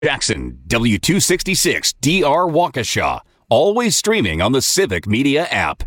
Jackson, W266 DR Waukesha. Always streaming on the Civic Media app.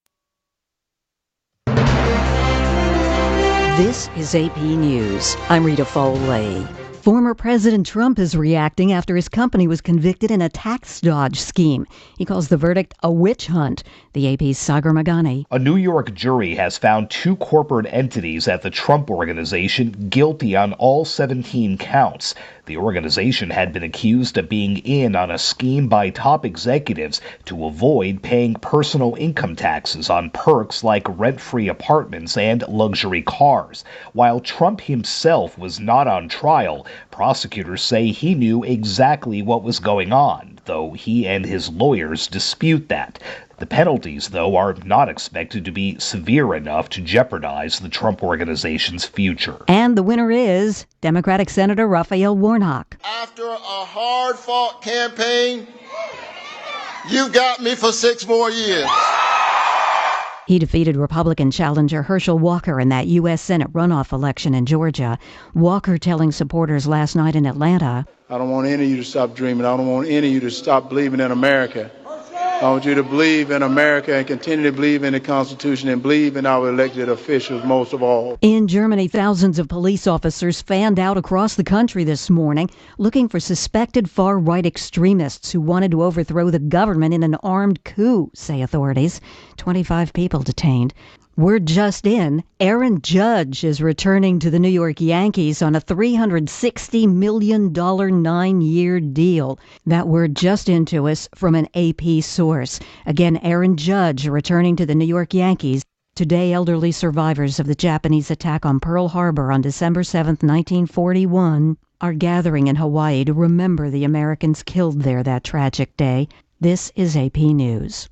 This is AP News. I'm Rita Foley. Former President Trump is reacting after his company was convicted in a tax dodge scheme. He calls the verdict a witch hunt. The AP's Sagar Magani. A New York jury has found 2 corporate entities at the Trump Organization guilty on all 17 counts. The organization had been accused of being in on a scheme by top executives to avoid paying personal income taxes on perks like rent-free apartments and luxury cars. While Trump himself was not on trial, prosecutors say he knew exactly what was going on, though he and his lawyers dispute that. The penalties, though, are not expected to be severe enough to jeopardize the Trump Organization's future. And the winner is Democratic Senator Raphael Warnock. After a hard-fought campaign, you got me for 6 more years. He defeated Republican challenger Herschel Walker in that U.S. Senate runoff election in Georgia. Walker telling supporters last night in Atlanta, I don't want any of you to stop dreaming. I don't want any of you to stop believing in America. I want you to believe in America and continue to believe in the Constitution and believe in our elected officials most of all. In Germany, thousands of police officers fanned out across the country this morning looking for suspected far-right extremists who wanted to overthrow the government in an armed coup, say authorities. 25 people detained. Word just in, Aaron Judge is returning to the New York Yankees on a $360 million 9-year deal. That word just into us from an AP source. Again, Aaron Judge returning to the New York Yankees. Today, elderly survivors of the Japanese attack on Pearl Harbor on December 7, 1941, are gathering in Hawaii to remember the Americans killed there that tragic day. This is AP News.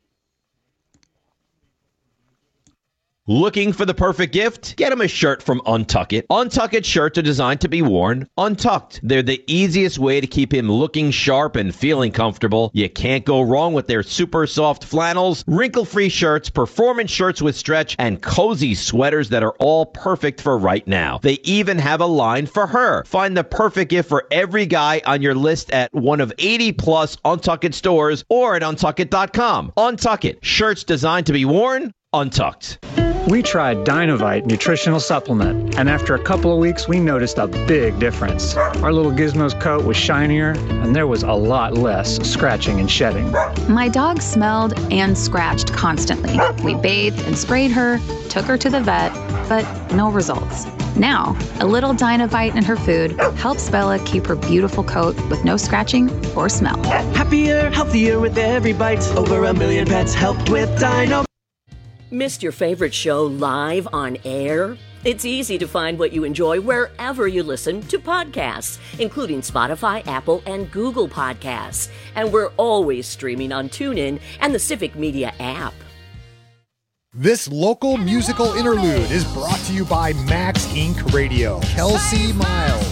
Looking for the perfect gift? Get him a shirt from Untuck It. Untuck It shirts are designed to be worn untucked. They're the easiest way to keep him looking sharp and feeling comfortable. You can't go wrong with their super soft flannels, wrinkle-free shirts, performance shirts with stretch, and cozy sweaters that are all perfect for right now. They even have a line for her. Find the perfect gift for every guy on your list at one of 80-plus Untuck It stores or at untuckit.com. Untuck It. Shirts designed to be worn untucked. We tried Dynovite nutritional supplement, and after a couple of weeks, we noticed a big difference. Our little Gizmo's coat was shinier, and there was a lot less scratching and shedding. My dog smelled and scratched constantly. We bathed and sprayed her, took her to the vet, but no results. Now, a little Dynovite in her food helps Bella keep her beautiful coat with no scratching or smell. Happier, healthier with every bite. Over 1 million pets helped with Dynovite. Missed your favorite show live on air? It's easy to find what you enjoy wherever you listen to podcasts, including Spotify, Apple, and Google Podcasts. And we're always streaming on TuneIn and the Civic Media app. This local musical interlude is brought to you by Max Inc. Radio. Kelsey Miles.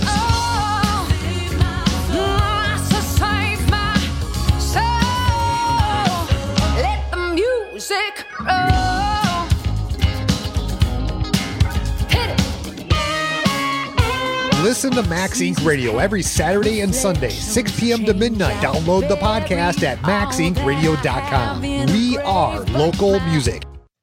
Let the music roll. Listen to Max Inc. Radio every Saturday and Sunday, 6 p.m. to midnight. Download the podcast at maxincradio.com. We are local music.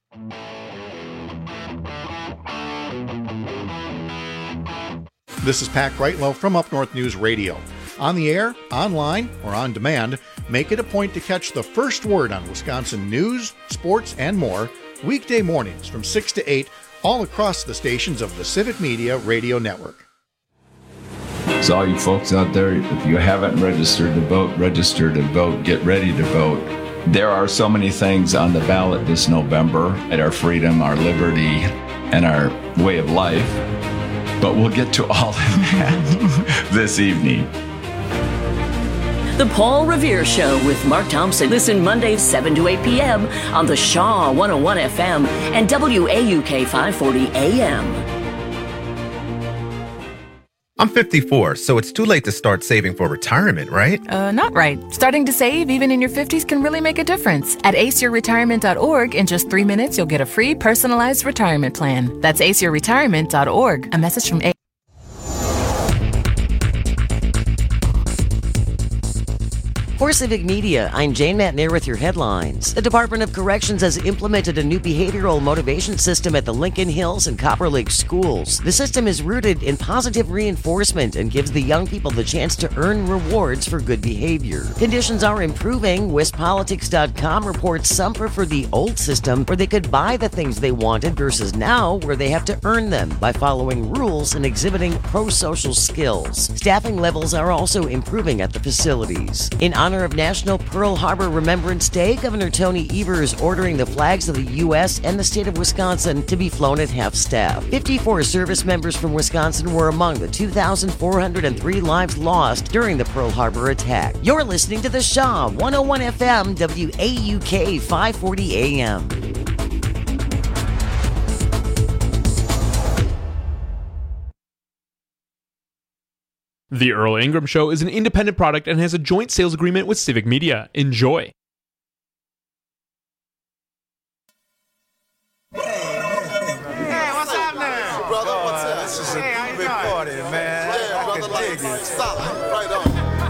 This is Pat Greitlow from Up North News Radio. On the air, online, or on demand, make it a point to catch the first word on Wisconsin news, sports, and more weekday mornings from 6 to 8 all across the stations of the Civic Media Radio Network. So all you folks out there, if you haven't registered to vote, register to vote, get ready to vote. There are so many things on the ballot this November at our freedom, our liberty, and our way of life. But we'll get to all of that this evening. The Paul Revere Show with Mark Thompson. Listen Mondays 7 to 8 p.m. on the Shaw 101 FM and WAUK 540 AM. I'm 54, so it's too late to start saving for retirement, right? Not right. Starting to save, even in your 50s, can really make a difference. At aceyourretirement.org, in just 3 minutes, you'll get a free personalized retirement plan. That's aceyourretirement.org. A message from For Civic Media, I'm Jane Matnair with your headlines. The Department of Corrections has implemented a new behavioral motivation system at the Lincoln Hills and Copper Lake schools. The system is rooted in positive reinforcement and gives the young people the chance to earn rewards for good behavior. Conditions are improving. WestPolitics.com reports some prefer the old system where they could buy the things they wanted versus now where they have to earn them by following rules and exhibiting pro-social skills. Staffing levels are also improving at the facilities. In honor of National Pearl Harbor Remembrance Day, Governor Tony Evers ordering the flags of the U.S. and the state of Wisconsin to be flown at half staff. 54 service members from Wisconsin were among the 2,403 lives lost during the Pearl Harbor attack. You're listening to The Shaw, 101 FM, WAUK 540 AM. The Earl Ingram Show is an independent product and has a joint sales agreement with Civic Media. Enjoy. Hey, what's up now? Brother, what's up? This is a big party, man. Yeah, brother, like, stop. Right on.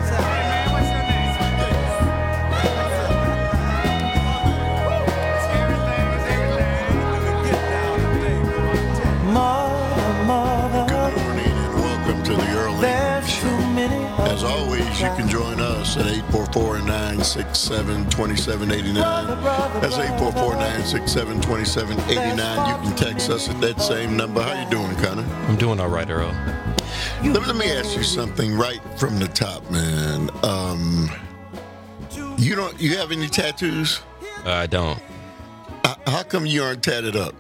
As always, you can join us at 844-967-2789. That's 844-967-2789. You can text us at that same number. How you doing, Connor? I'm doing all right, Earl. Let me ask you something right from the top, man. You have any tattoos? I don't. How come you aren't tatted up?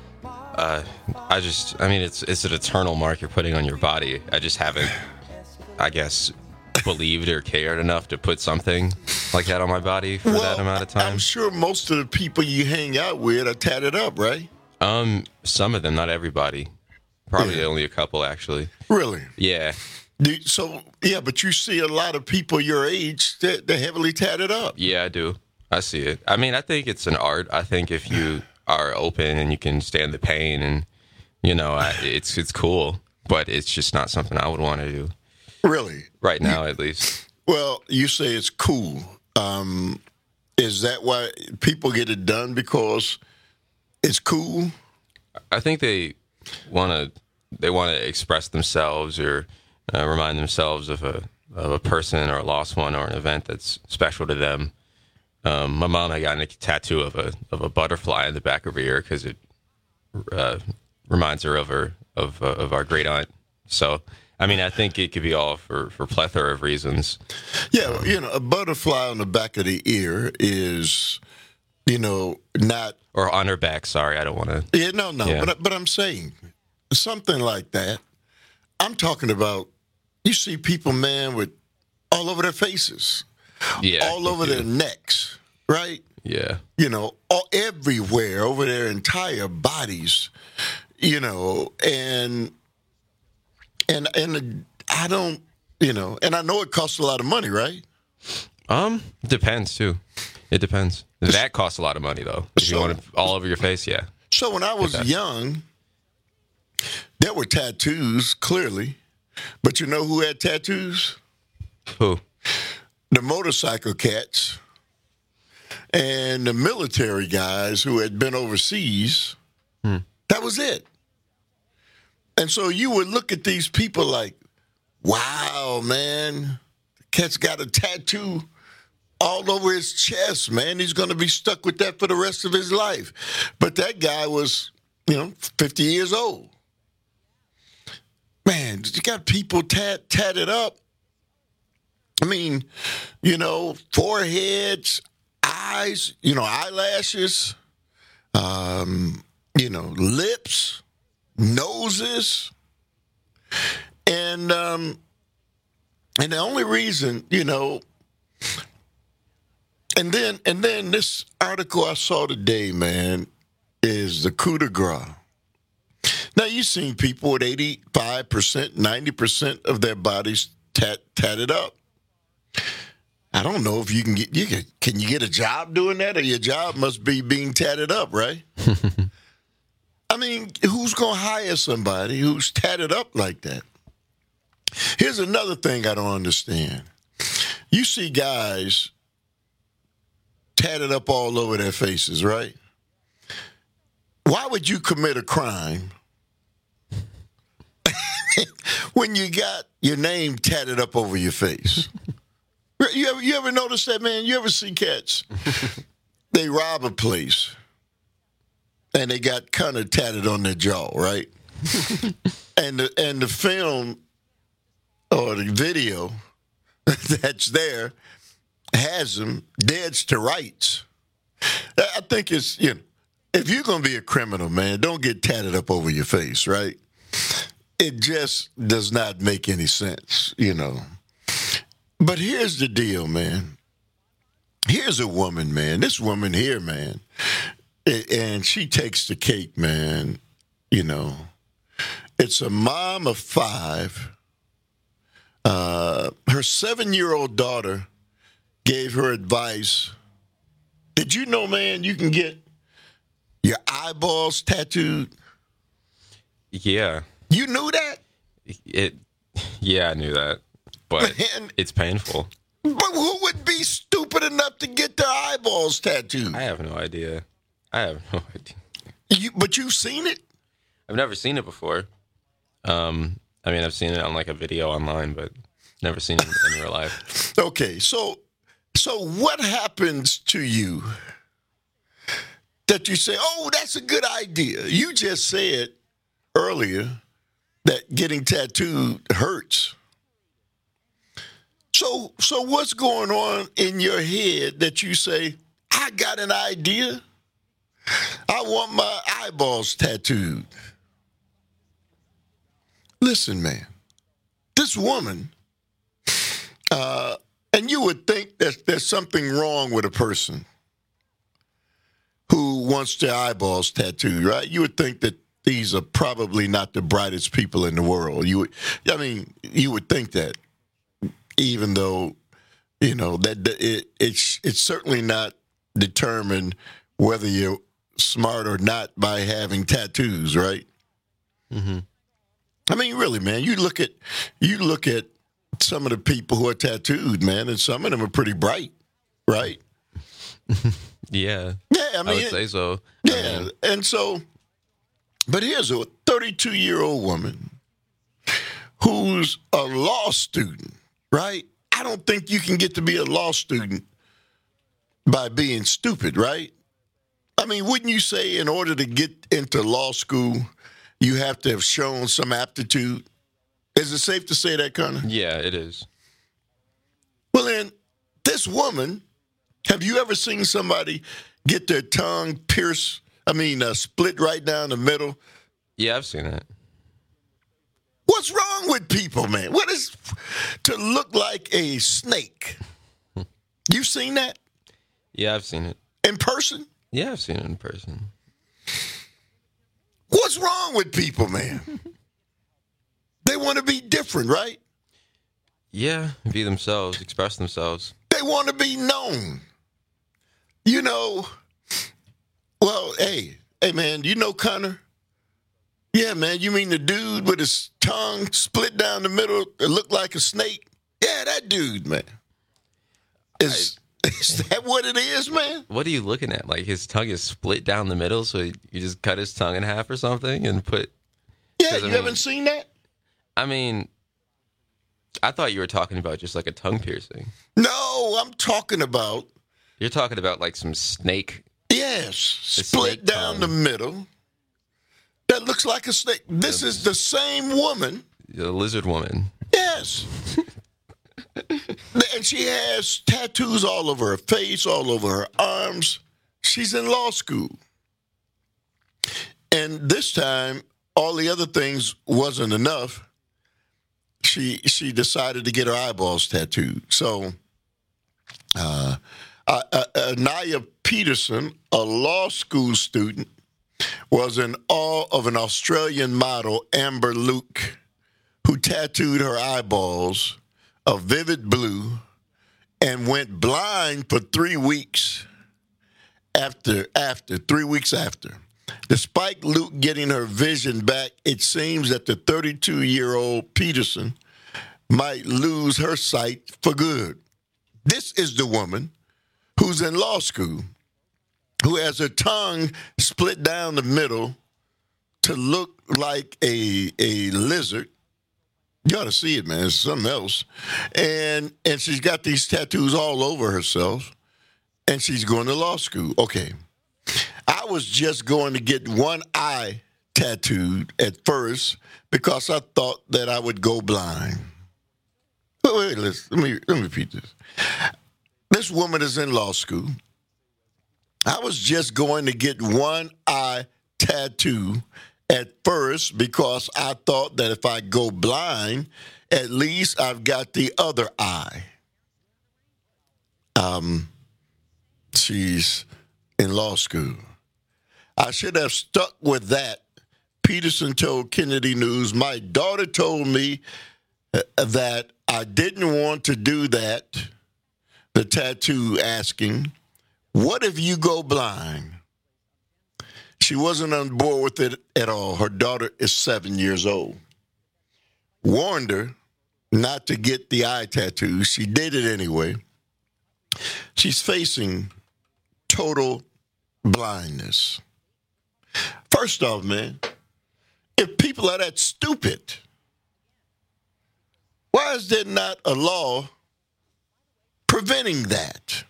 It's an eternal mark you're putting on your body. I just haven't, I guess, believed or cared enough to put something like that on my body for that amount of time. I'm sure most of the people you hang out with are tatted up, right? Some of them, not everybody. Probably only a couple, actually. Really? Yeah. But you see a lot of people your age that they're heavily tatted up. Yeah, I do. I see it. I mean, I think it's an art. I think if you are open and you can stand the pain and, it's cool, but it's just not something I would want to do. Really? Right now, at least. Well, you say it's cool. Is that why people get it done, because it's cool? I think they want to express themselves or remind themselves of a person or a lost one or an event that's special to them. My mom had gotten a tattoo of a butterfly in the back of her ear because it reminds her of our great aunt. So, I mean, I think it could be all for plethora of reasons. Yeah, a butterfly on the back of the ear is, not... Or on her back, sorry, I don't want to... Yeah, no, but I'm saying something like that. I'm talking about, you see people, man, with all over their faces. Yeah. All over their necks, right? Yeah. All everywhere, over their entire bodies, and I don't, and I know it costs a lot of money, right? Depends too. It depends. That costs a lot of money though. If you want it all over your face, yeah. So when I was young, there were tattoos, clearly. But you know who had tattoos? Who? The motorcycle cats and the military guys who had been overseas. That was it. And so you would look at these people like, wow, man, the cat's got a tattoo all over his chest, man. He's going to be stuck with that for the rest of his life. But that guy was, 50 years old. Man, you got people tatted up. I mean, foreheads, eyes, eyelashes, lips, noses. And the only reason, and then this article I saw today, man, is the coup de grace. Now, you've seen people with 85%, 90% of their bodies tatted up. I don't know if you can can you get a job doing that, or your job must be being tatted up, right? I mean, who's going to hire somebody who's tatted up like that? Here's another thing I don't understand. you see guys tatted up all over their faces, right? Why would you commit a crime when you got your name tatted up over your face? You ever notice that, man? You ever see cats? They rob a place, and they got kind of tatted on their jaw, right? and the film or the video that's there has them dead to rights. I think it's, if you're going to be a criminal, man, don't get tatted up over your face, right? It just does not make any sense, But here's the deal, man. Here's a woman, man. This woman here, man, and she takes the cake, man. It's a mom of 5. Her 7-year-old daughter gave her advice. Did you know, man, you can get your eyeballs tattooed? Yeah. You knew that? Yeah, I knew that. But it's painful. But who would be stupid enough to get their eyeballs tattooed? I have no idea. But you've seen it? I've never seen it before. I've seen it on like a video online, but never seen it in real life. Okay, so what happens to you that you say, oh, that's a good idea? You just said earlier that getting tattooed hurts. So what's going on in your head that you say, I got an idea? I want my eyeballs tattooed. Listen, man, this woman, and you would think that there's something wrong with a person who wants their eyeballs tattooed, right? You would think that these are probably not the brightest people in the world. You would think that, even though, that it's certainly not determined whether you're smart or not by having tattoos, right? Mm-hmm. I mean, really, man, you look at some of the people who are tattooed, man, and some of them are pretty bright, right? Yeah. Yeah, I would say so. Yeah, and so, but here's a 32-year-old woman who's a law student, right? I don't think you can get to be a law student by being stupid, right? I mean, wouldn't you say in order to get into law school, you have to have shown some aptitude? Is it safe to say that, Connor? Yeah, it is. Well, then, this woman, have you ever seen somebody get their tongue split right down the middle? Yeah, I've seen it. What's wrong with people, man? What is to look like a snake? You seen that? Yeah, I've seen it. In person? Yeah, I've seen it in person. What's wrong with people, man? They want to be different, right? Yeah, be themselves, express themselves. They want to be known. Well, hey, man, you know Connor? Yeah, man, you mean the dude with his tongue split down the middle that looked like a snake? Yeah, that dude, man. Is that what it is, man? What are you looking at? Like his tongue is split down the middle, so you just cut his tongue in half or something and put... Yeah, you haven't seen that? I mean, I thought you were talking about just like a tongue piercing. No, I'm talking about... You're talking about like some snake... Yes, split down the middle. That looks like a snake. This is the same woman. The lizard woman. Yes. And she has tattoos all over her face, all over her arms. She's in law school. And this time, all the other things wasn't enough. She decided to get her eyeballs tattooed. So, Anaya Peterson, a law school student, was in awe of an Australian model, Amber Luke, who tattooed her eyeballs a vivid blue and went blind for 3 weeks after. Despite Luke getting her vision back, it seems that the 32-year-old Peterson might lose her sight for good. This is the woman who's in law school, who has her tongue split down the middle to look like a lizard. You ought to see it, man. It's something else. And she's got these tattoos all over herself, and she's going to law school. Okay. I was just going to get one eye tattooed at first because I thought that I would go blind. Wait, let me repeat this. This woman is in law school. I was just going to get one eye tattoo at first because I thought that if I go blind, at least I've got the other eye. She's in law school. I should have stuck with that. Peterson told Kennedy News, my daughter told me that I didn't want to do that, the tattoo asking, what if you go blind? She wasn't on board with it at all. Her daughter is 7 years old. Warned her not to get the eye tattoo. She did it anyway. She's facing total blindness. First off, man, if people are that stupid, why is there not a law preventing that?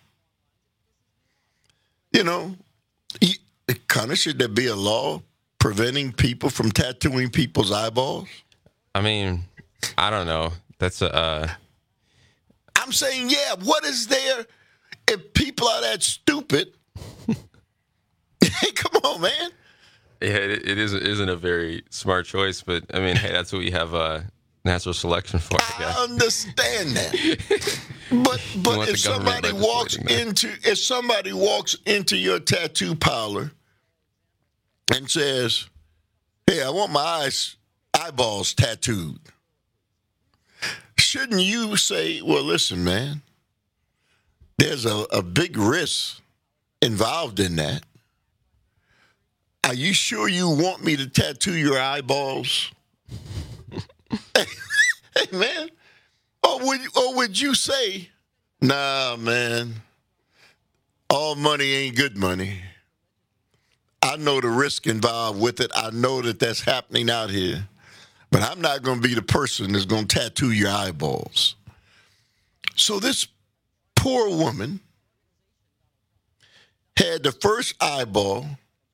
You know, Connor, should there be a law preventing people from tattooing people's eyeballs? I mean, I don't know. That's a... I'm saying, yeah, what is there if people are that stupid? Hey, come on, man. Yeah, it isn't a very smart choice, but, I mean, hey, that's what we have natural selection for, I guess. I understand that. But if somebody walks into your tattoo parlor and says, hey, I want my eyeballs tattooed, shouldn't you say, well, listen, man, there's a big risk involved in that. Are you sure you want me to tattoo your eyeballs? Hey, man. Or would you say, nah, man, all money ain't good money. I know the risk involved with it. I know that that's happening out here. But I'm not going to be the person that's going to tattoo your eyeballs. So this poor woman had the first eyeball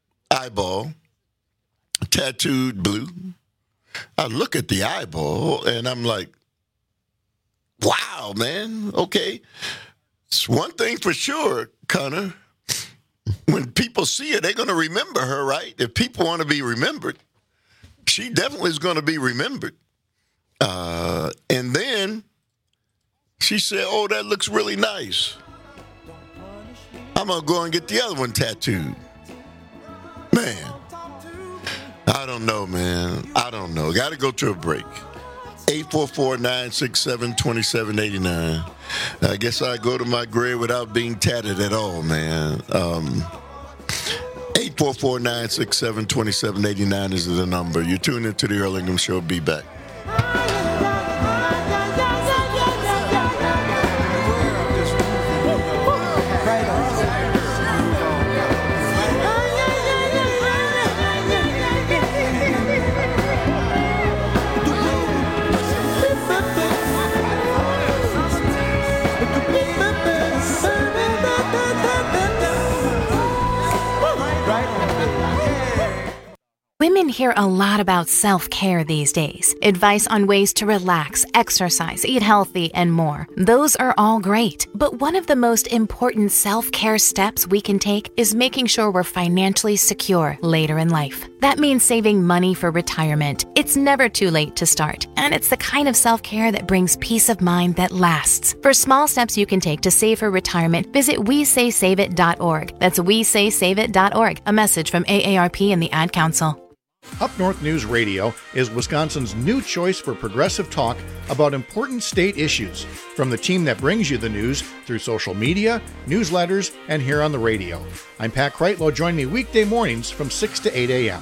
tattooed blue. I look at the eyeball, and I'm like, wow, man, okay. It's one thing for sure, Connor. When people see her, they're going to remember her, right? If people want to be remembered, she definitely is going to be remembered. And then she said, oh, that looks really nice. I'm going to go and get the other one tattooed. Man, I don't know, man. I don't know. Got to go to a break. 844-967-2789. I guess I go to my grave without being tatted at all, man. 844-967-2789 is the number. You're tuned into the Earl Ingram Show. Be back. Women hear a lot about self-care these days. Advice on ways to relax, exercise, eat healthy, and more. Those are all great. But one of the most important self-care steps we can take is making sure we're financially secure later in life. That means saving money for retirement. It's never too late to start, and it's the kind of self-care that brings peace of mind that lasts. For small steps you can take to save for retirement, visit WeSaySaveIt.org. That's WeSaySaveIt.org. A message from AARP and the Ad Council. Up North News Radio is Wisconsin's new choice for progressive talk about important state issues, from the team that brings you the news through social media, newsletters, and here on the radio. I'm Pat Kreitlow. Join me weekday mornings from 6 to 8 a.m.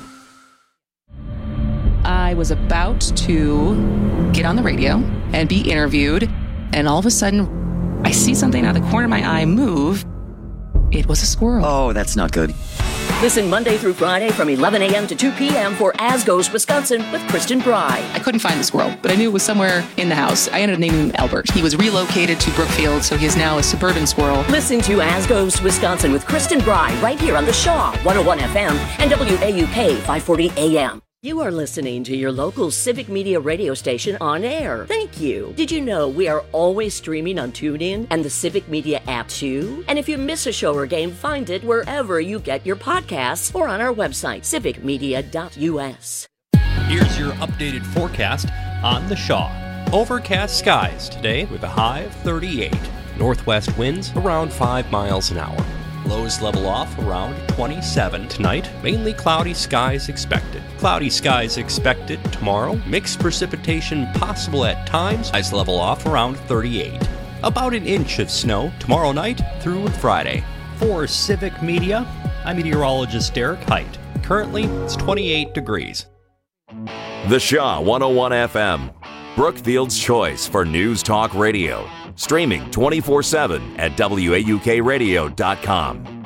I was about to get on the radio and be interviewed, and all of a sudden, I see something out of the corner of my eye move. It was a squirrel. Oh, that's not good. Listen Monday through Friday from 11 a.m. to 2 p.m. for As Goes Wisconsin with Kristen Bry. I couldn't find the squirrel, but I knew it was somewhere in the house. I ended up naming him Albert. He was relocated to Brookfield, so he is now a suburban squirrel. Listen to As Goes Wisconsin with Kristen Bry right here on the Shaw 101 FM and WAUK 540 AM. You are listening to your local Civic Media radio station on air. Thank you. Did you know we are always streaming on TuneIn and the Civic Media app too? And if you miss a show or game, find it wherever you get your podcasts or on our website, civicmedia.us. Here's your updated forecast on the Shaw. Overcast skies today with a high of 38. Northwest winds around 5 miles an hour. Lows level off around 27 tonight. Mainly cloudy skies expected. Cloudy skies expected tomorrow. Mixed precipitation possible at times. Highs level off around 38. About an inch of snow tomorrow night through Friday. For Civic Media, I'm meteorologist Derek Height. Currently, it's 28 degrees. The Shaw 101 FM. Brookfield's choice for News Talk Radio. Streaming 24/7 at WAUKradio.com.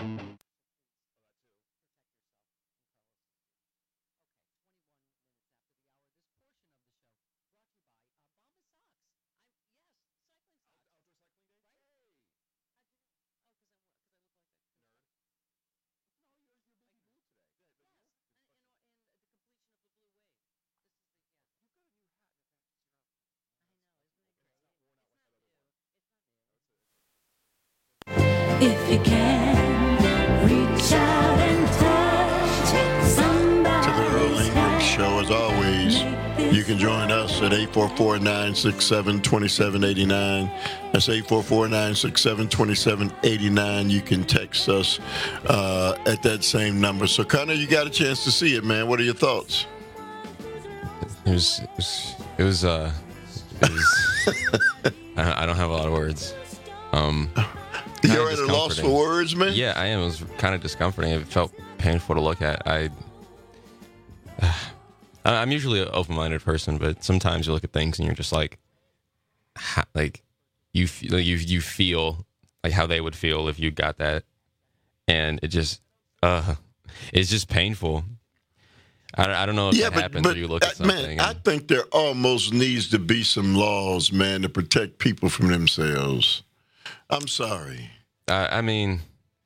If you can reach out and touch somebody. To the Earl Ingram Show, as always, you can join us at 844-967-2789. That's 844-967-2789. You can text us at that same number. So, Connor, you got a chance to see it, man. What are your thoughts? It was I don't have a lot of words. You're at a loss for words, man? Yeah, I am. It was kind of discomforting. It felt painful to look at. I'm usually an open-minded person, but sometimes you look at things and you're just like you feel like how they would feel if you got that, and it's just painful. I don't know if that happens when you look at something. Man, I think there almost needs to be some laws, man, to protect people from themselves. I'm sorry. I mean,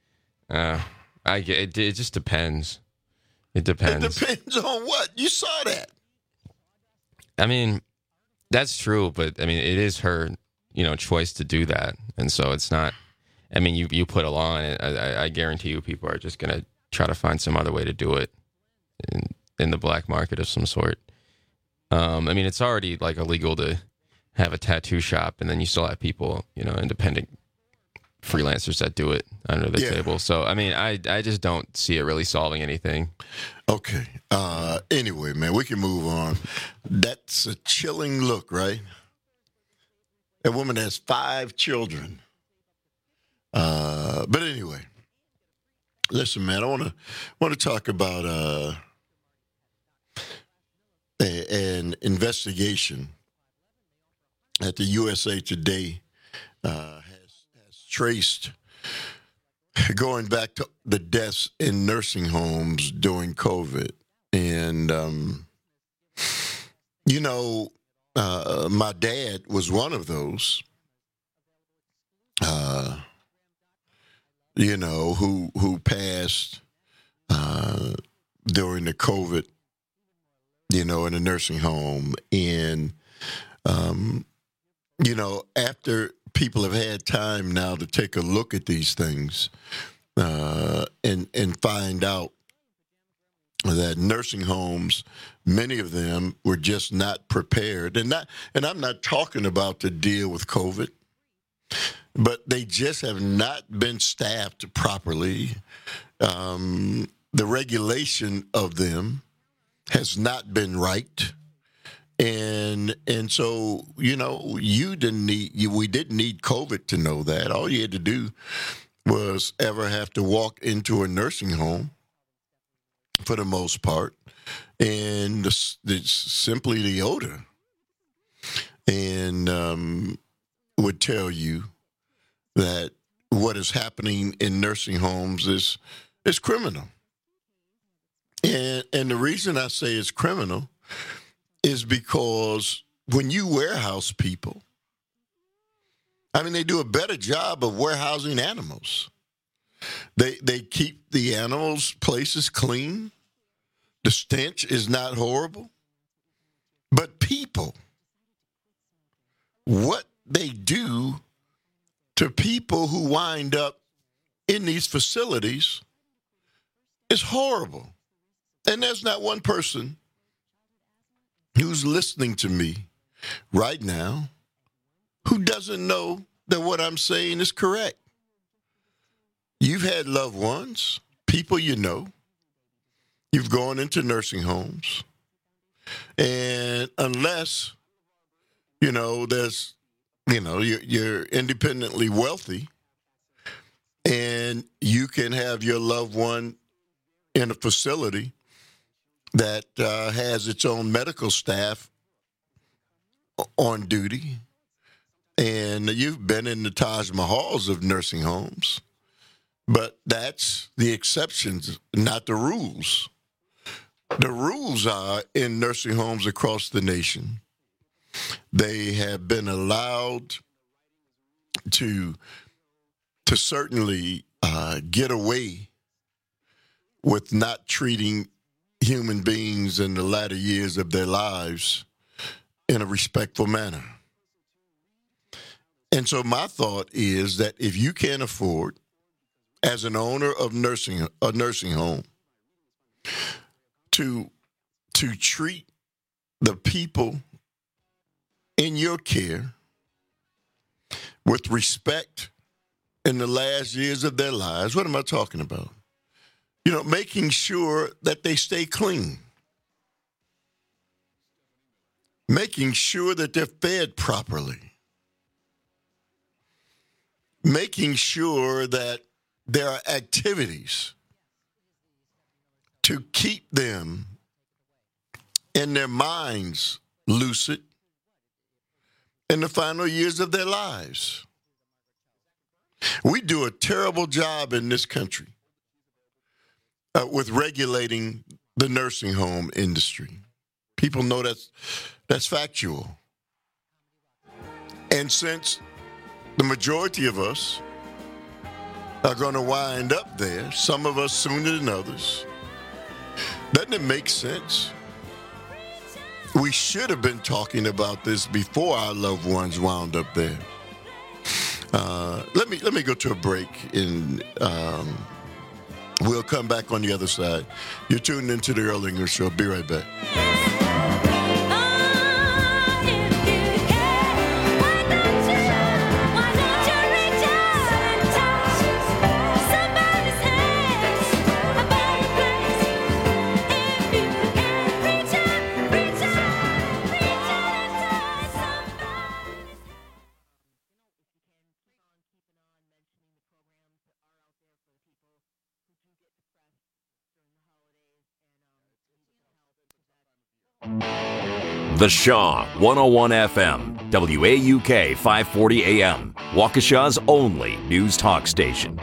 it just depends. It depends. It depends on what? You saw that. I mean, that's true, but I mean, it is her, choice to do that, and so it's not. I mean, you put a law on it. I guarantee you, people are just gonna try to find some other way to do it in the black market of some sort. I mean, it's already like illegal to have a tattoo shop, and then you still have people, independent freelancers that do it under the table. So, I mean, I just don't see it really solving anything. Okay. Anyway, man, we can move on. That's a chilling look, right? A woman has 5 children. But anyway, listen, man, I want to talk about an investigation at the USA Today has traced going back to the deaths in nursing homes during COVID. And, my dad was one of those, who passed during the COVID, in a nursing home. And, after people have had time now to take a look at these things and find out that nursing homes, many of them were just not prepared. And I'm not talking about to deal with COVID, but they just have not been staffed properly. The regulation of them has not been right. And so, we didn't need COVID to know that. All you had to do was ever have to walk into a nursing home, for the most part, and it's simply the odor, and would tell you that what is happening in nursing homes is criminal. And the reason I say it's criminal is because when you warehouse people, I mean, they do a better job of warehousing animals. They keep the animals' places clean. The stench is not horrible. But people, what they do to people who wind up in these facilities is horrible. And there's not one person who's listening to me right now who doesn't know that what I'm saying is correct. You've had loved ones, people you know. You've gone into nursing homes. And unless, you're independently wealthy and you can have your loved one in a facility that has its own medical staff on duty, and you've been in the Taj Mahals of nursing homes, but that's the exceptions, not the rules. The rules are in nursing homes across the nation. They have been allowed to certainly get away with not treating human beings in the latter years of their lives in a respectful manner. And so my thought is that if you can't afford, as an owner of a nursing home, to treat the people in your care with respect in the last years of their lives, what am I talking about? Making sure that they stay clean. Making sure that they're fed properly. Making sure that there are activities to keep them in their minds lucid in the final years of their lives. We do a terrible job in this country with regulating the nursing home industry. People know that's factual. And since the majority of us are going to wind up there, some of us sooner than others, doesn't it make sense? We should have been talking about this before our loved ones wound up there. Let me go to a break, and we'll come back on the other side. You're tuned into the Earl English Show. Be right back. The Shaw 101 FM, WAUK 540 AM, Waukesha's only news talk station.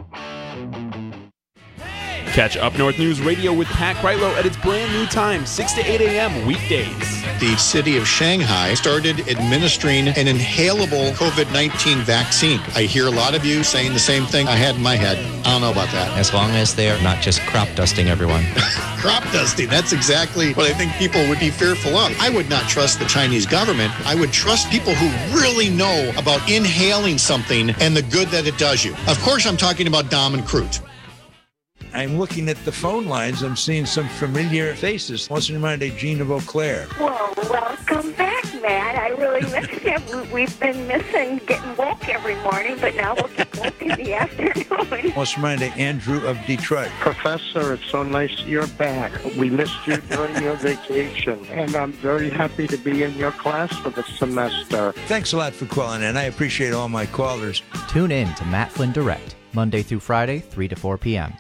Catch Up North News Radio with Pat Kreitlow at its brand new time, 6 to 8 a.m. weekdays. The city of Shanghai started administering an inhalable COVID-19 vaccine. I hear a lot of you saying the same thing I had in my head. I don't know about that. As long as they're not just crop dusting everyone. Crop dusting, that's exactly what I think people would be fearful of. I would not trust the Chinese government. I would trust people who really know about inhaling something and the good that it does you. Of course, I'm talking about Dom and Crute. I'm looking at the phone lines. I'm seeing some familiar faces. What's in mind, Gene of Eau Claire? Well, welcome back, Matt. I really missed you. We've been missing getting woke every morning, but now we'll get woke in the afternoon. What's in mind, Andrew of Detroit? Professor, it's so nice you're back. We missed you during your vacation, and I'm very happy to be in your class for the semester. Thanks a lot for calling in. I appreciate all my callers. Tune in to Matt Flynn Direct, Monday through Friday, 3 to 4 p.m.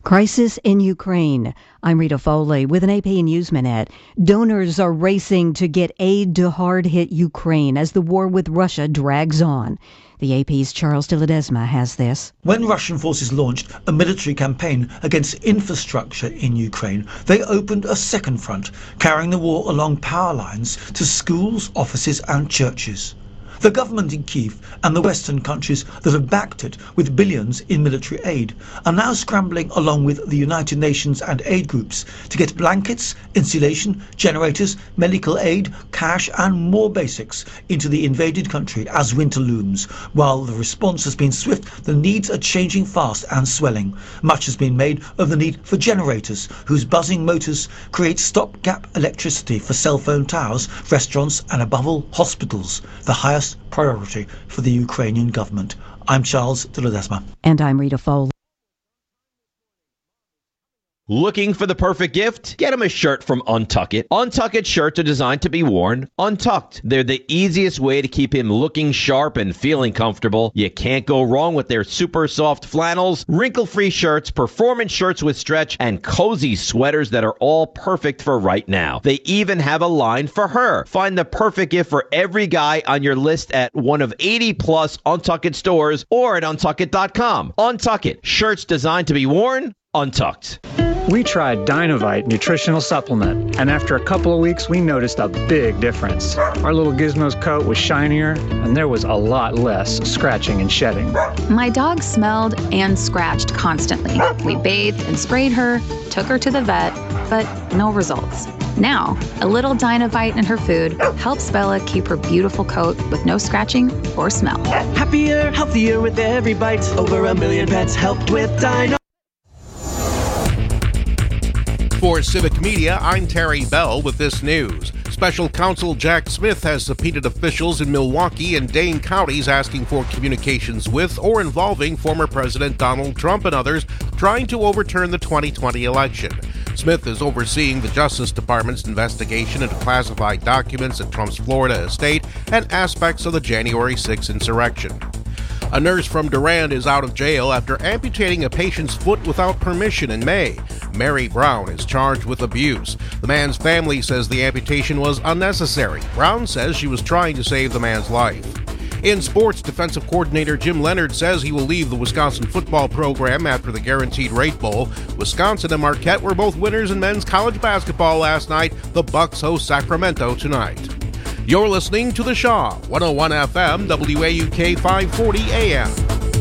Crisis in Ukraine. I'm Rita Foley with an AP News Minute. Donors are racing to get aid to hard-hit Ukraine as the war with Russia drags on. The AP's Charles de Ledesma has this. When Russian forces launched a military campaign against infrastructure in Ukraine, they opened a second front, carrying the war along power lines to schools, offices and churches. The government in Kyiv and the Western countries that have backed it with billions in military aid are now scrambling along with the United Nations and aid groups to get blankets, insulation, generators, medical aid, cash and more basics into the invaded country as winter looms. While the response has been swift, the needs are changing fast and swelling. Much has been made of the need for generators whose buzzing motors create stopgap electricity for cell phone towers, restaurants and above all hospitals, the highest priority for the Ukrainian government. I'm Charles de Ledesma. And I'm Rita Foley. Looking for the perfect gift? Get them a shirt from Untuck It. Untuck It shirts are designed to be worn untucked. They're the easiest way to keep him looking sharp and feeling comfortable. You can't go wrong with their super soft flannels, wrinkle-free shirts, performance shirts with stretch, and cozy sweaters that are all perfect for right now. They even have a line for her. Find the perfect gift for every guy on your list at one of 80-plus Untuck It stores or at untuckit.com. Untuck It. Shirts designed to be worn untucked. We tried Dynovite nutritional supplement, and after a couple of weeks, we noticed a big difference. Our little Gizmo's coat was shinier, and there was a lot less scratching and shedding. My dog smelled and scratched constantly. We bathed and sprayed her, took her to the vet, but no results. Now, a little Dynovite in her food helps Bella keep her beautiful coat with no scratching or smell. Happier, healthier with every bite. Over 1 million pets helped with Dyno. For Civic Media, I'm Terry Bell with this news. Special Counsel Jack Smith has subpoenaed officials in Milwaukee and Dane counties asking for communications with or involving former President Donald Trump and others trying to overturn the 2020 election. Smith is overseeing the Justice Department's investigation into classified documents at Trump's Florida estate and aspects of the January 6 insurrection. A nurse from Durand is out of jail after amputating a patient's foot without permission in May. Mary Brown is charged with abuse. The man's family says the amputation was unnecessary. Brown says she was trying to save the man's life. In sports, defensive coordinator Jim Leonhard says he will leave the Wisconsin football program after the Guaranteed Rate Bowl. Wisconsin and Marquette were both winners in men's college basketball last night. The Bucks host Sacramento tonight. You're listening to The Shaw, 101 FM, WAUK 540 AM.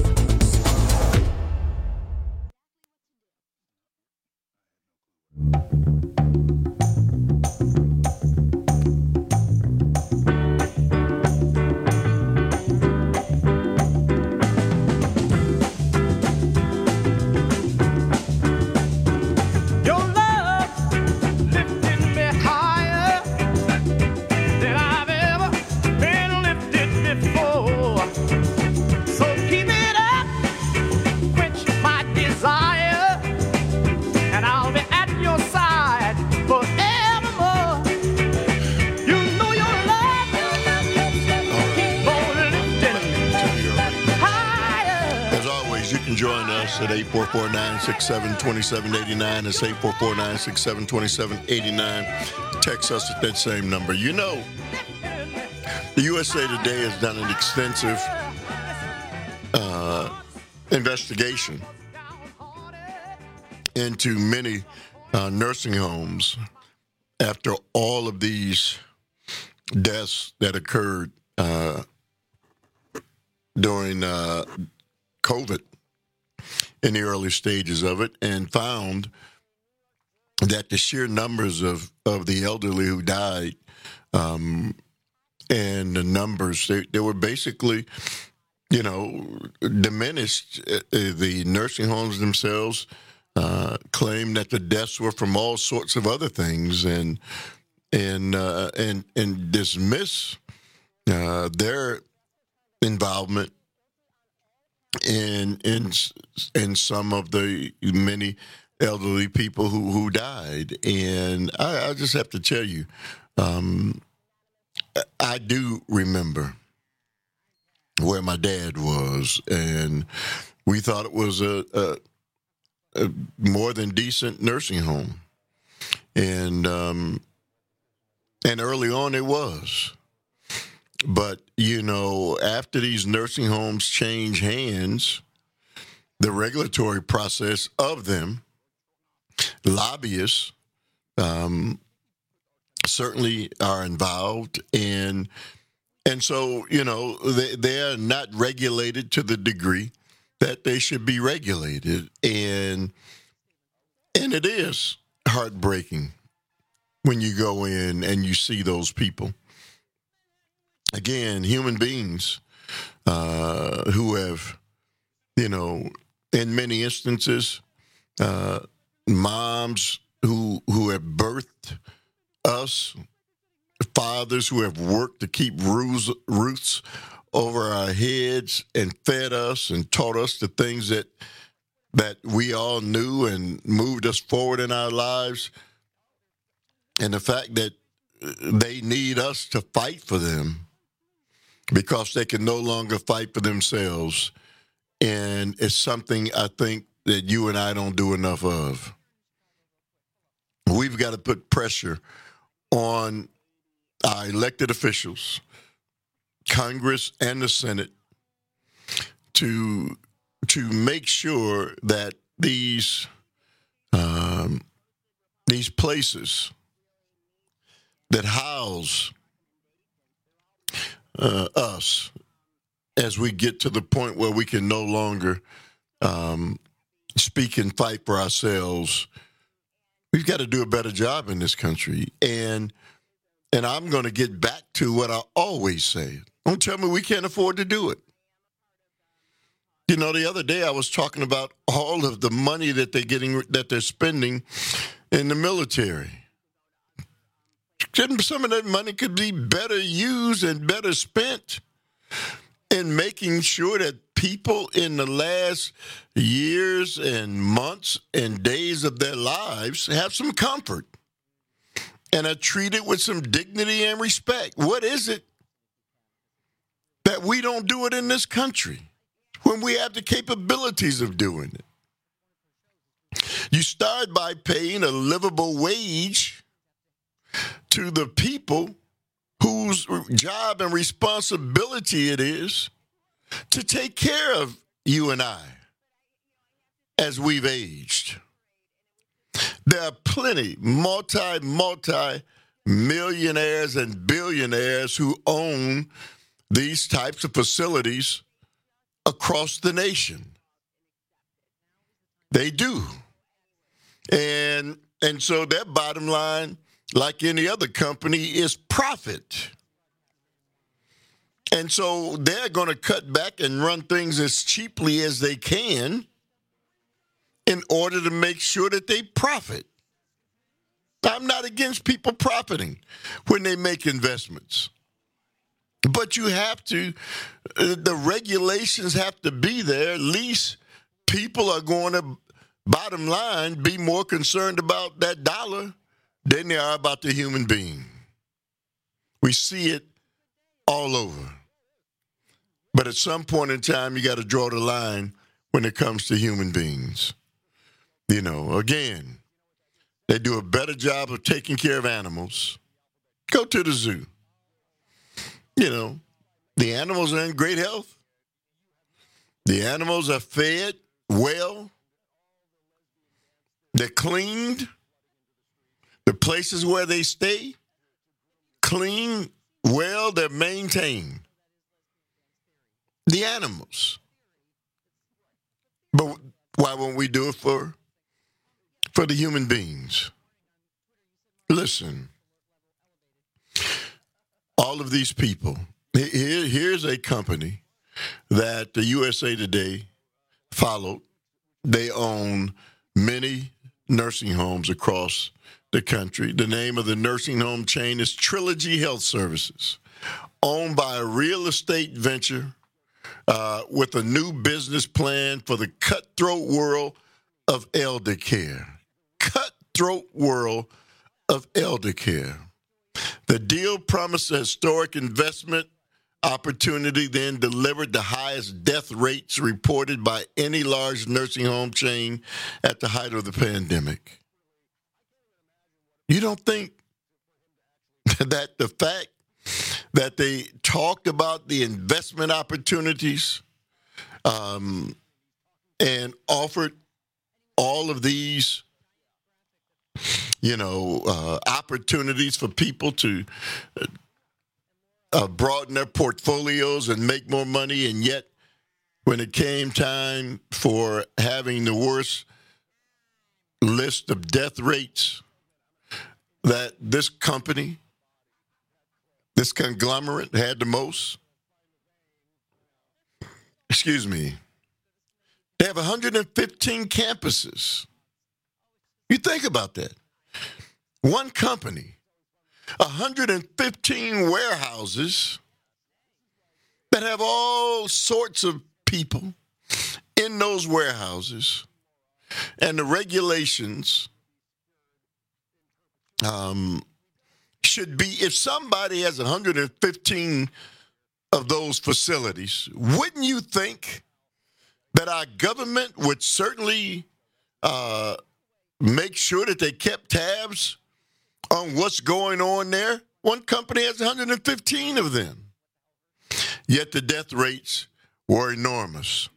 At 844-967-2789. It's 844-967-2789. Text us at that same number. You know, the USA Today has done an extensive investigation into many nursing homes after all of these deaths that occurred during COVID. In the early stages of it, and found that the sheer numbers of the elderly who died and the numbers, they were basically, diminished. The nursing homes themselves claimed that the deaths were from all sorts of other things and dismiss their involvement in some of the many elderly people who died. And I just have to tell you, I do remember where my dad was, and we thought it was a more than decent nursing home. And early on it was. But, after these nursing homes change hands, the regulatory process of them, lobbyists certainly are involved. And so, they're not regulated to the degree that they should be regulated. And it is heartbreaking when you go in and you see those people. Again, human beings who have, in many instances, moms who have birthed us, fathers who have worked to keep roofs over our heads and fed us and taught us the things that we all knew and moved us forward in our lives. And the fact that they need us to fight for them because they can no longer fight for themselves. And it's something I think that you and I don't do enough of. We've got to put pressure on our elected officials, Congress and the Senate, to make sure that these places that house us as we get to the point where we can no longer speak and fight for ourselves, we've got to do a better job in this country. And I'm going to get back to what I always say. Don't tell me we can't afford to do it. The other day I was talking about all of the money that they're spending in the military. Some of that money could be better used and better spent in making sure that people in the last years and months and days of their lives have some comfort and are treated with some dignity and respect. What is it that we don't do it in this country when we have the capabilities of doing it? You start by paying a livable wage to the people whose job and responsibility it is to take care of you and I as we've aged. There are plenty multi-millionaires and billionaires who own these types of facilities across the nation. They do. And so their bottom line, like any other company, is profit. And so they're going to cut back and run things as cheaply as they can in order to make sure that they profit. I'm not against people profiting when they make investments. But you have to, the regulations have to be there. At least people are going to, bottom line, be more concerned about that dollar than they are about the human being. We see it all over. But at some point in time, you got to draw the line when it comes to human beings. Again, they do a better job of taking care of animals. Go to the zoo. The animals are in great health. The animals are fed well. They're cleaned. The places where they stay, clean, well, they're maintained. The animals. But why won't we do it for the human beings? Listen, all of these people, here's a company that the USA Today followed. They own many nursing homes across the country. The name of the nursing home chain is Trilogy Health Services, owned by a real estate venture with a new business plan for the cutthroat world of elder care. Cutthroat world of elder care. The deal promised a historic investment Opportunity then delivered the highest death rates reported by any large nursing home chain at the height of the pandemic. You don't think that the fact that they talked about the investment opportunities and offered all of these, opportunities for people to broaden their portfolios and make more money, and yet when it came time for having the worst list of death rates that this company, this conglomerate had the most? Excuse me. They have 115 campuses. You think about that. One company, 115 warehouses that have all sorts of people in those warehouses, and the regulations should be, if somebody has 115 of those facilities, wouldn't you think that our government would certainly make sure that they kept tabs on what's going on there? One company has 115 of them. Yet the death rates were enormous.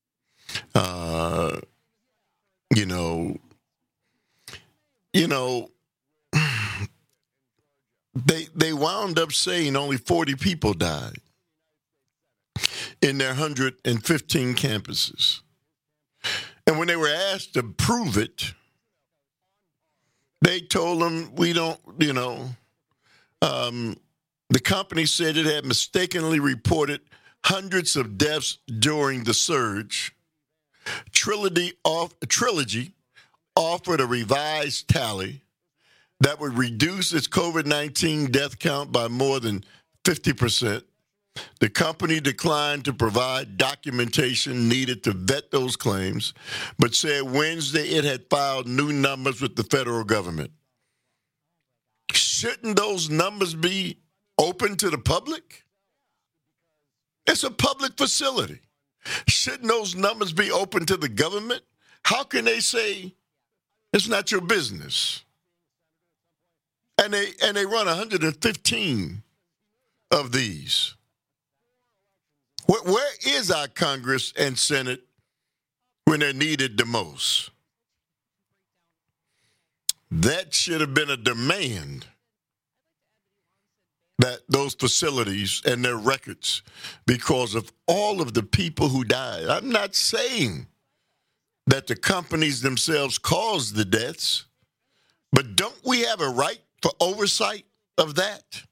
They wound up saying only 40 people died in their 115 campuses. And when they were asked to prove it, they told them, we don't, the company said it had mistakenly reported hundreds of deaths during the surge. Trilogy offered a revised tally that would reduce its COVID-19 death count by more than 50%. The company declined to provide documentation needed to vet those claims, but said Wednesday it had filed new numbers with the federal government. Shouldn't those numbers be open to the public? It's a public facility. Shouldn't those numbers be open to the government? How can they say it's not your business? And they run 115 of these. Where is our Congress and Senate when they're needed the most? That should have been a demand that those facilities and their records, because of all of the people who died. I'm not saying that the companies themselves caused the deaths, but don't we have a right for oversight of that?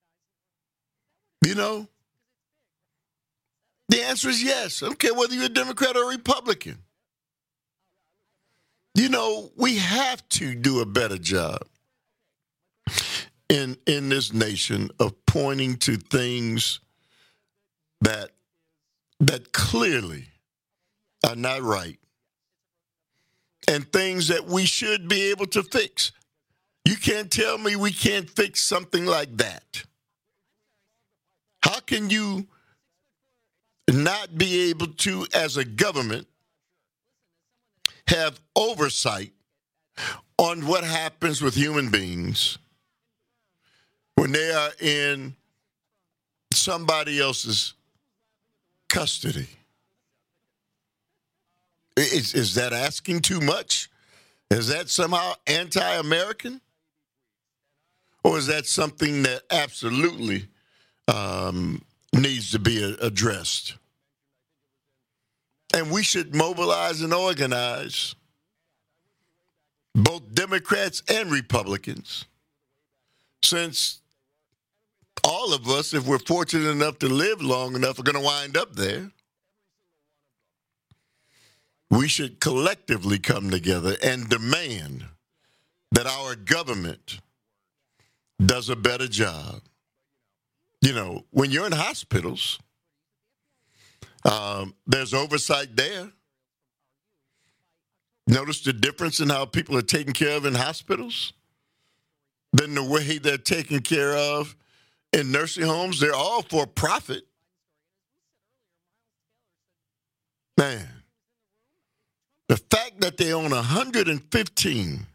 The answer is yes. I don't care whether you're a Democrat or a Republican. We have to do a better job in this nation of pointing to things that clearly are not right and things that we should be able to fix. You can't tell me we can't fix something like that. How can you not be able to, as a government, have oversight on what happens with human beings when they are in somebody else's custody? Is that asking too much? Is that somehow anti-American? Or is that something that absolutely needs to be addressed? And we should mobilize and organize, both Democrats and Republicans, since all of us, if we're fortunate enough to live long enough, are going to wind up there. We should collectively come together and demand that our government does a better job. When you're in hospitals, there's oversight there. Notice the difference in how people are taken care of in hospitals than the way they're taken care of in nursing homes. They're all for profit. Man, the fact that they own 115,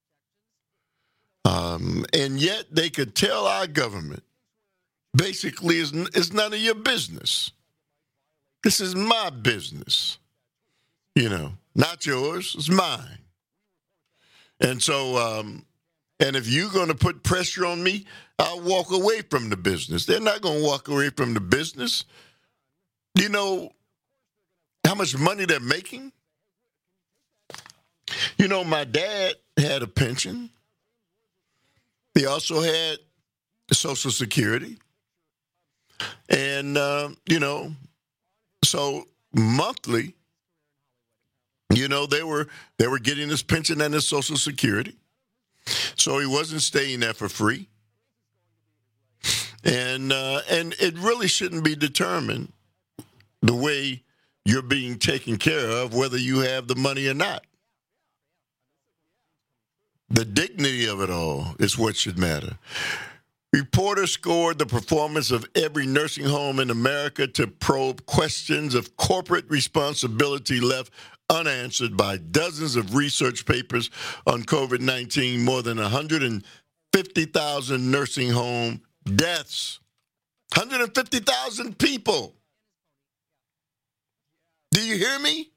and yet they could tell our government, basically, it's none of your business. This is my business. Not yours, it's mine. And so, and if you're going to put pressure on me, I'll walk away from the business. They're not going to walk away from the business. You know how much money they're making? My dad had a pension. He also had Social Security. And, so monthly, they were getting his pension and his Social Security. So he wasn't staying there for free. And it really shouldn't be determined the way you're being taken care of, whether you have the money or not. The dignity of it all is what should matter. Reporters scored the performance of every nursing home in America to probe questions of corporate responsibility left unanswered by dozens of research papers on COVID-19, more than 150,000 nursing home deaths. 150,000 people. Do you hear me?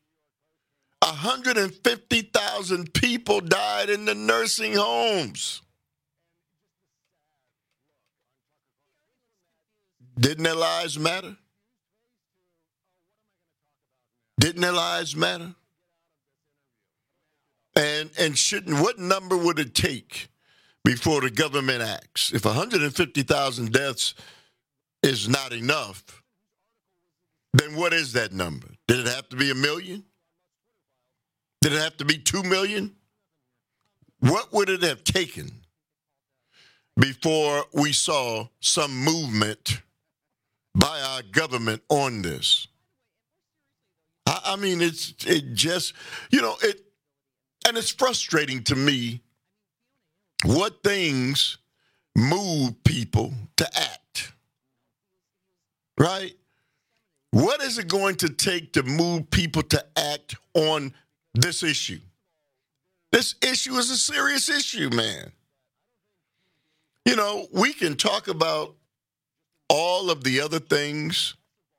150,000 people died in the nursing homes. Didn't their lives matter? Didn't their lives matter? And what number would it take before the government acts? If 150,000 deaths is not enough, then what is that number? Did it have to be 1 million? Did it have to be 2 million? What would it have taken before we saw some movement by our government on this? I mean, and it's frustrating to me what things move people to act, right? What is it going to take to move people to act on this issue? This issue is a serious issue, man. We can talk about all of the other things,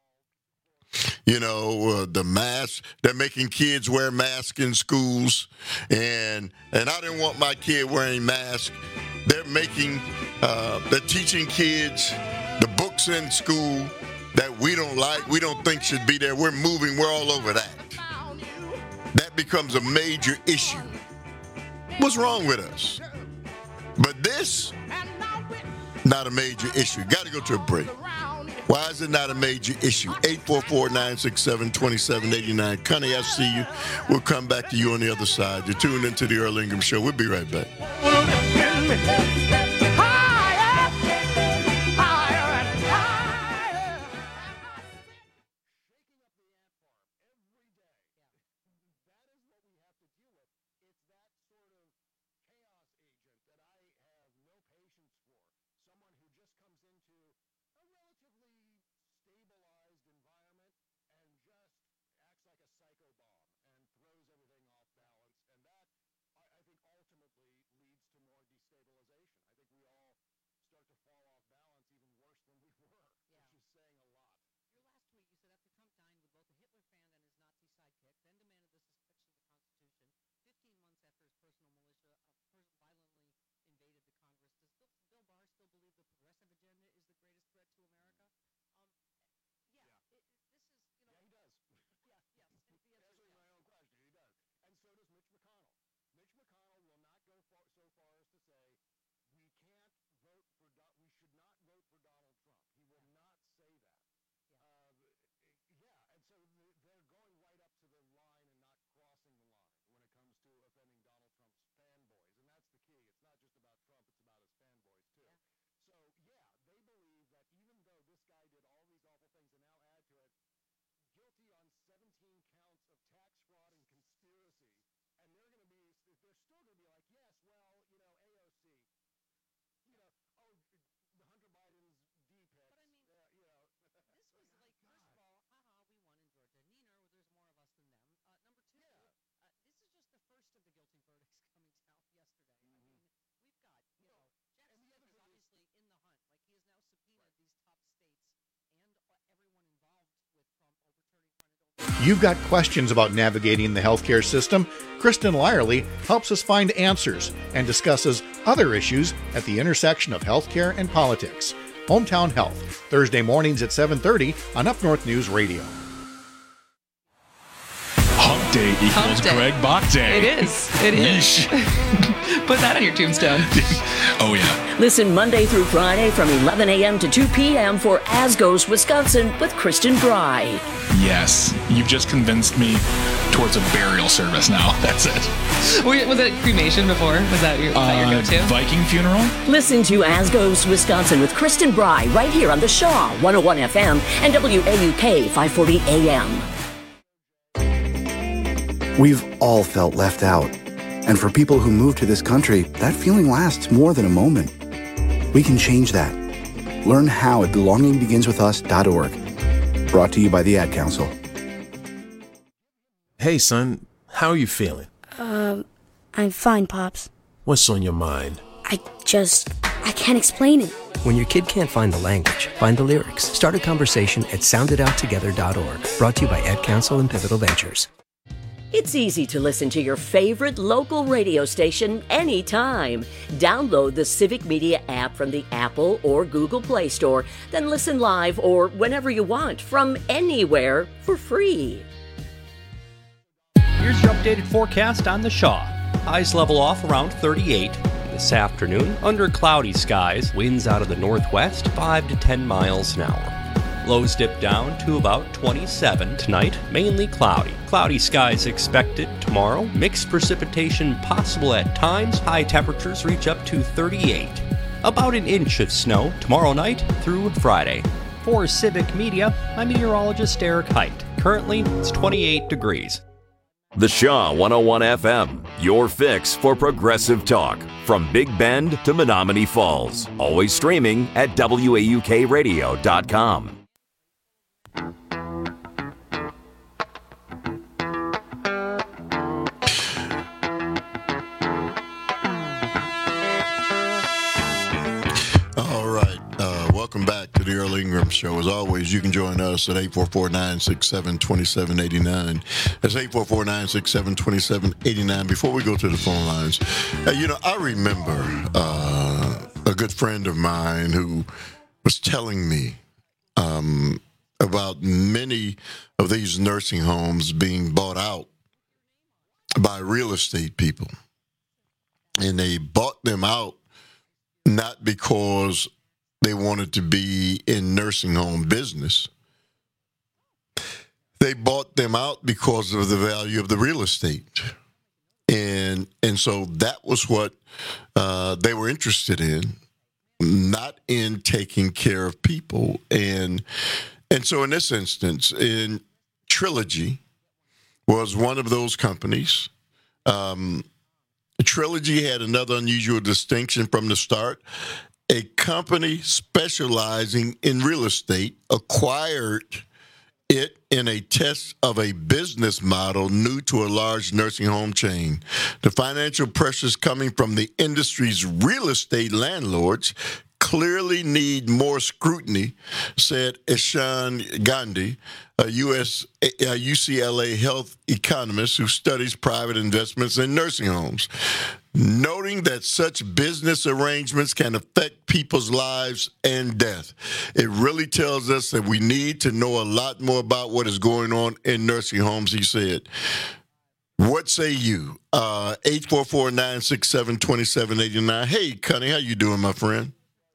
the masks. They're making kids wear masks in schools, and I didn't want my kid wearing masks. They're teaching kids the books in school that we don't like, we don't think should be there. We're all over that. That becomes a major issue. What's wrong with us? But this, not a major issue. Got to go to a break. Why is it not a major issue? 844-967-2789. Connie, I see you. We'll come back to you on the other side. You're tuned into the Earl Ingram Show. We'll be right back. you've got questions about navigating the healthcare system, Kristen Lyerly helps us find answers and discusses other issues at the intersection of healthcare and politics. Hometown Health, Thursday mornings at 7:30 on Up North News Radio. Hump Day equals Hump Day. Greg Bach Day. It is. It is. Put that on your tombstone. Oh, yeah. Listen Monday through Friday from 11 a.m. to 2 p.m. for As Goes Wisconsin with Kristen Bry. Yes. You've just convinced me towards a burial service now. That's it. Was it cremation before? Was that your go-to? Viking funeral? Listen to As Goes Wisconsin with Kristen Bry right here on the Shaw 101 FM and WAUK 540 AM. We've all felt left out. And for people who move to this country, that feeling lasts more than a moment. We can change that. Learn how at belongingbeginswithus.org. Brought to you by the Ad Council. Hey, son. How are you feeling? I'm fine, Pops. What's on your mind? I can't explain it. When your kid can't find the language, find the lyrics. Start a conversation at sounditouttogether.org. Brought to you by Ad Council and Pivotal Ventures. It's easy to listen to your favorite local radio station anytime. Download the Civic Media app from the Apple or Google Play Store, then listen live or whenever you want from anywhere for free. Here's your updated forecast on the Shaw. Highs level off around 38. This afternoon, under cloudy skies, winds out of the northwest 5 to 10 miles an hour. Lows dip down to about 27 tonight, mainly cloudy. Cloudy skies expected tomorrow. Mixed precipitation possible at times. High temperatures reach up to 38. About an inch of snow tomorrow night through Friday. For Civic Media, I'm meteorologist Eric Height. Currently, it's 28 degrees. The Shaw 101 FM, your fix for progressive talk. From Big Bend to Menominee Falls. Always streaming at WAUKradio.com. Welcome back to the Earl Ingram Show. As always, you can join us at 844-967-2789. That's 844-967-2789. Before we go to the phone lines, I remember a good friend of mine who was telling me about many of these nursing homes being bought out by real estate people. And they bought them out not because they wanted to be in nursing home business. They bought them out because of the value of the real estate. And so that was what they were interested in, not in taking care of people. And so in this instance, in Trilogy was one of those companies. Trilogy had another unusual distinction from the start. A company specializing in real estate acquired it in a test of a business model new to a large nursing home chain. The financial pressures coming from the industry's real estate landlords clearly need more scrutiny, said Ishan Gandhi, a UCLA health economist who studies private investments in nursing homes, noting that such business arrangements can affect people's lives and death. It really tells us that we need to know a lot more about what is going on in nursing homes, he said. What say you? 844-967-2789. Hey, Connie, how you doing, my friend?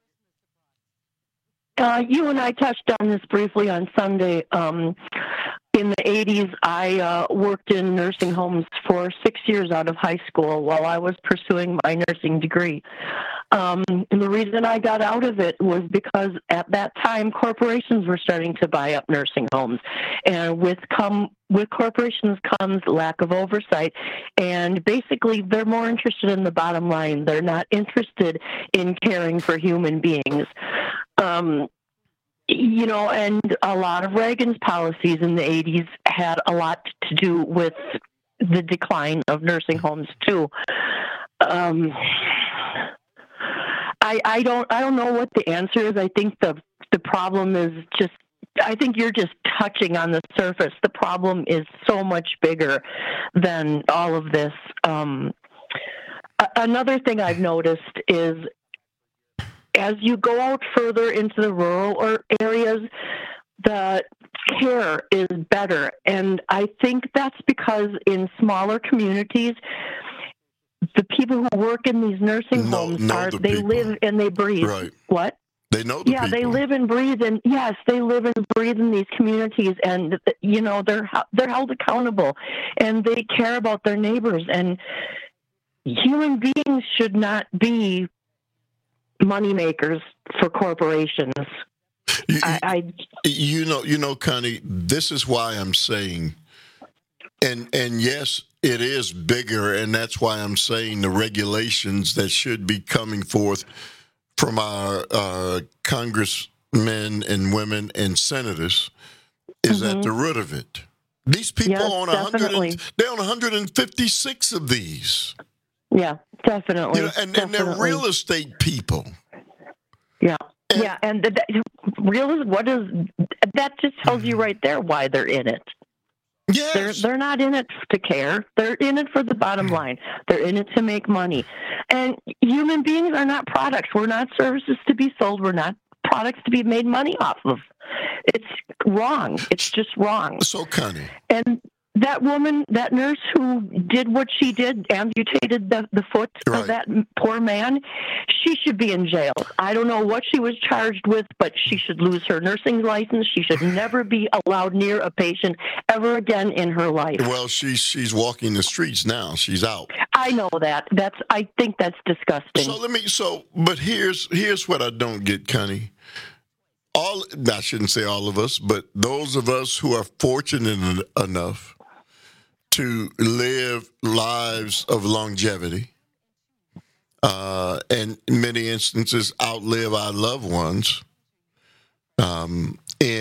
You and I touched on this briefly on Sunday. In the 80s, I worked in nursing homes for 6 years out of high school while I was pursuing my nursing degree. And the reason I got out of it was because at that time, corporations were starting to buy up nursing homes. And with corporations comes lack of oversight. And basically, they're more interested in the bottom line. They're not interested in caring for human beings. And a lot of Reagan's policies in the 80s had a lot to do with the decline of nursing homes too. I don't know what the answer is. I think the problem is just I think you're just touching on the surface. The problem is so much bigger than all of this. Another thing I've noticed is as you go out further into the rural areas, the care is better. And I think that's because in smaller communities, the people who work in these nursing homes they live and they breathe. Right. What? They know the people. They live and breathe, and yes, they live and breathe in these communities, and they're held accountable, and they care about their neighbors. And human beings should not be money makers for corporations. Connie, this is why I'm saying, and yes, it is bigger, and that's why I'm saying the regulations that should be coming forth from our congressmen and women and senators is at the root of it. These people on 156 of these. Yeah, definitely. And they're real estate people. Yeah. And that just tells you right there why they're in it. Yes. They're not in it to care. They're in it for the bottom line. They're in it to make money. And human beings are not products. We're not services to be sold. We're not products to be made money off of. It's wrong. It's just wrong. So, Connie. And that woman, that nurse who did what she did, amputated the foot of that poor man, she should be in jail. I don't know what she was charged with, but she should lose her nursing license. She should never be allowed near a patient ever again in her life. Well, she's walking the streets now. She's out. I know that. I think that's disgusting. But here's what I don't get, Connie. I shouldn't say all of us, but those of us who are fortunate enough to live lives of longevity, and in many instances outlive our loved ones, and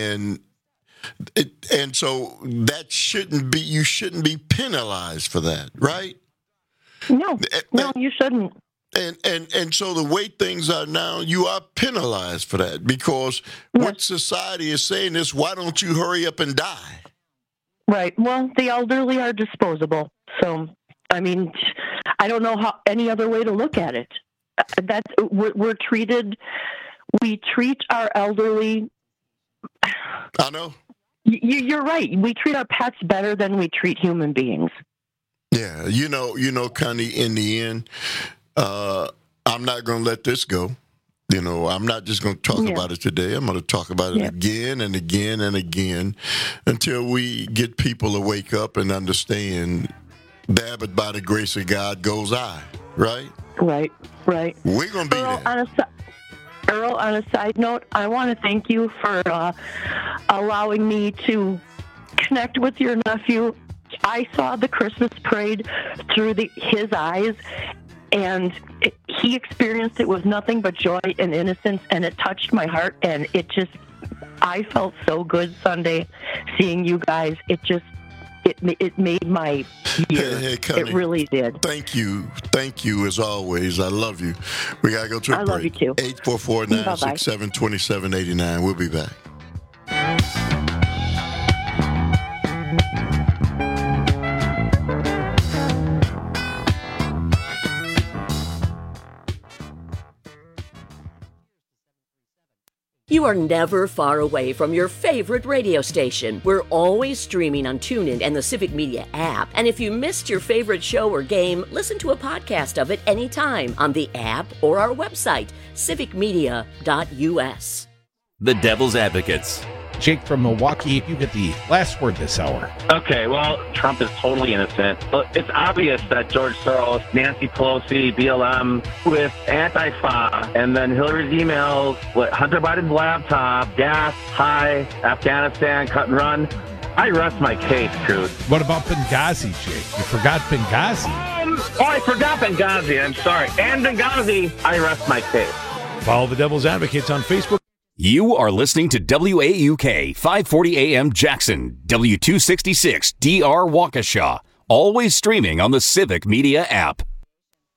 so that shouldn't be. You shouldn't be penalized for that, right? No, you shouldn't. And so the way things are now, you are penalized for that because what society is saying is, why don't you hurry up and die? Right. Well, the elderly are disposable. So, I mean, I don't know how any other way to look at it. We treat our elderly. I know. You're right. We treat our pets better than we treat human beings. Yeah. You know, Connie, in the end, I'm not going to let this go. I'm not just going to talk about it today. I'm going to talk about it again and again and again until we get people to wake up and understand that, but by the grace of God goes I, right? Right. We're going to be there. Earl, on a side note, I want to thank you for allowing me to connect with your nephew. I saw the Christmas parade through his eyes, and he experienced it with nothing but joy and innocence, and it touched my heart, and I felt so good Sunday seeing you guys. It made my year. Hey, Connie, it really did. Thank you as always. I love you. We got to go to a break. I love you too. 844-967-2789. We'll be back. You are never far away from your favorite radio station. We're always streaming on TuneIn and the Civic Media app. And if you missed your favorite show or game, listen to a podcast of it anytime on the app or our website, civicmedia.us. The Devil's Advocates. Jake from Milwaukee, you get the last word this hour. Okay, well, Trump is totally innocent. But it's obvious that George Soros, Nancy Pelosi, BLM with Antifa, and then Hillary's emails, Hunter Biden's laptop, gas, high, Afghanistan, cut and run. I rest my case, Truth. What about Benghazi, Jake? You forgot Benghazi. I forgot Benghazi. I'm sorry. And Benghazi, I rest my case. Follow the Devil's Advocates on Facebook. You are listening to WAUK 540 AM Jackson, W266 DR Waukesha, always streaming on the Civic Media app.